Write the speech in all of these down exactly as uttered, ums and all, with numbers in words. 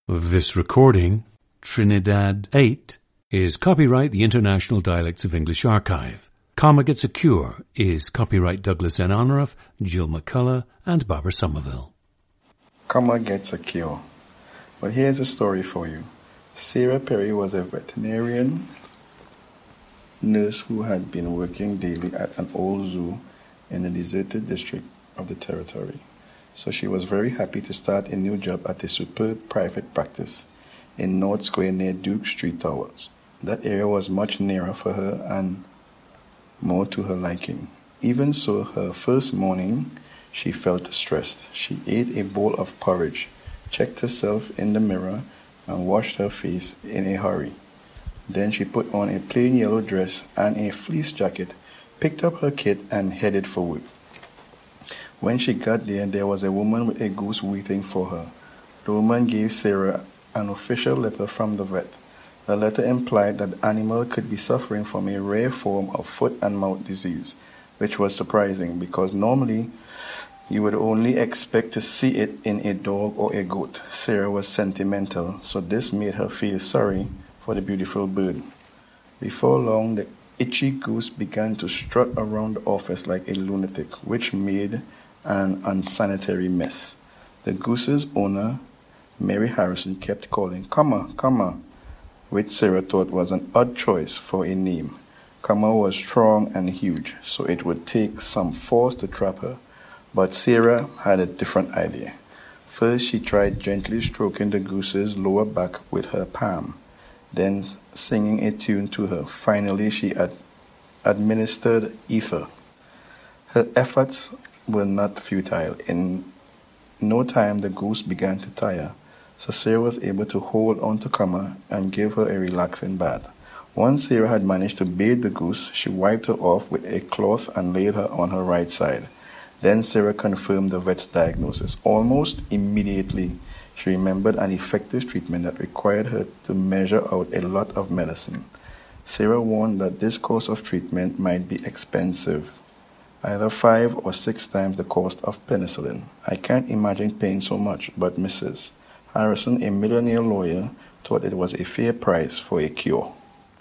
This recording, Trinidad eight, is copyright the International Dialects of English Archive. Comma Gets a Cure is copyright Douglas N. Honorath, Jill McCullough, and Barbara Somerville. Comma Gets a Cure. But here's a story for you. Sarah Perry was a veterinarian nurse who had been working daily at an old zoo in a deserted district of the territory. So she was very happy to start a new job at a superb private practice in North Square near Duke Street Towers. That area was much nearer for her and more to her liking. Even so, her first morning, she felt stressed. She ate a bowl of porridge, checked herself in the mirror, and washed her face in a hurry. Then she put on a plain yellow dress and a fleece jacket, picked up her kit, and headed for work. When she got there, there was a woman with a goose waiting for her. The woman gave Sarah an official letter from the vet. The letter implied that the animal could be suffering from a rare form of foot and mouth disease, which was surprising because normally you would only expect to see it in a dog or a goat. Sarah was sentimental, so this made her feel sorry for the beautiful bird. Before long, the itchy goose began to strut around the office like a lunatic, which made an unsanitary mess. The goose's owner, Mary Harrison, kept calling, "Comma, comma," which Sarah thought was an odd choice for a name. Comma was strong and huge, so it would take some force to trap her. But Sarah had a different idea. First, she tried gently stroking the goose's lower back with her palm, then singing a tune to her. Finally, she ad- administered ether. Her efforts were not futile. In no time, the goose began to tire, so Sarah was able to hold on to Comma and give her a relaxing bath. Once Sarah had managed to bathe the goose, she wiped her off with a cloth and laid her on her right side. Then Sarah confirmed the vet's diagnosis. Almost immediately, she remembered an effective treatment that required her to measure out a lot of medicine. Sarah warned that this course of treatment might be expensive, either five or six times the cost of penicillin. I can't imagine paying so much, but Missus Harrison, a millionaire lawyer, thought it was a fair price for a cure.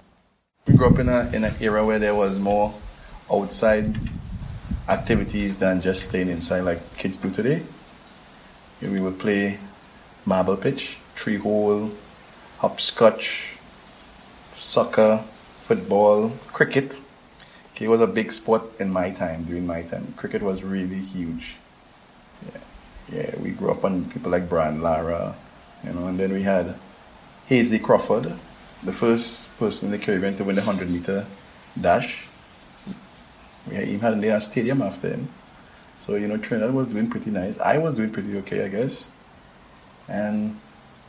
We grew up in, a, in an era where there was more outside activities than just staying inside like kids do today. We would play marble pitch, three hole, hopscotch, soccer, football, cricket. Okay, it was a big sport in my time, during my time. Cricket was really huge. Yeah, yeah. We grew up on people like Brian Lara, you know, and then we had Hazley Crawford, the first person in the Caribbean to win the hundred meter dash. We even had a stadium after him. So, you know, Trinidad was doing pretty nice. I was doing pretty okay, I guess. And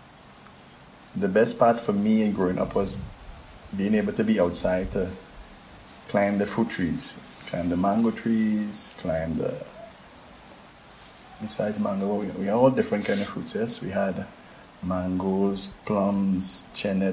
the best part for me in growing up was being able to be outside to climb the fruit trees, climb the mango trees, climb the, besides mango, we, we had all different kind of fruits, yes. We had mangoes, plums, chenet,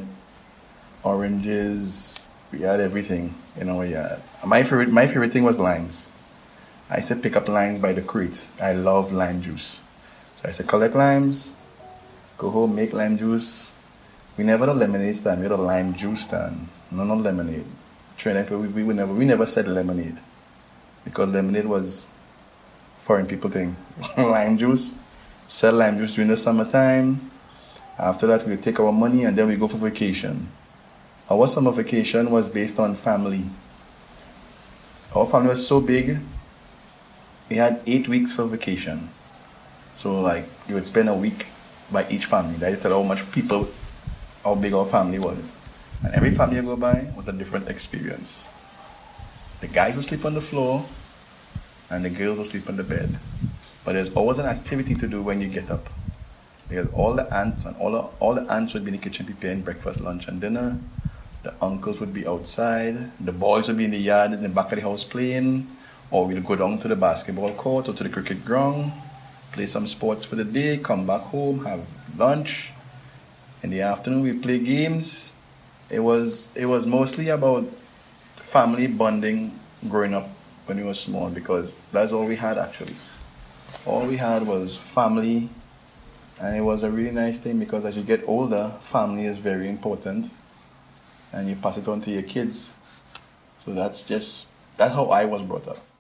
oranges, we had everything in our yard. My favorite, my favorite thing was limes. I used to pick up limes by the crate. I love lime juice. So I used to collect limes, go home, make lime juice. We never had a lemonade stand, we had a lime juice stand, no, no lemonade. Trinidad, we, we, would never, we never said lemonade because lemonade was foreign people thing. Lime juice, sell lime juice during the summertime. After that, we would take our money and then we go for vacation. Our summer vacation was based on family. Our family was so big, we had eight weeks for vacation. So like, you would spend a week by each family. That tell how much people, how big our family was. And every family you go by was a different experience. The guys would sleep on the floor, and the girls would sleep on the bed. But there's always an activity to do when you get up. Because all the aunts and all the, all the aunts would be in the kitchen preparing breakfast, lunch, and dinner. The uncles would be outside. The boys would be in the yard in the back of the house playing. Or we'll go down to the basketball court or to the cricket ground, play some sports for the day, come back home, have lunch. In the afternoon, we play games. It was it was mostly about family bonding growing up when we were small because that's all we had actually. All we had was family And it was a really nice thing because as you get older, family is very important. And you pass it on to your kids. So that's just, that's how I was brought up.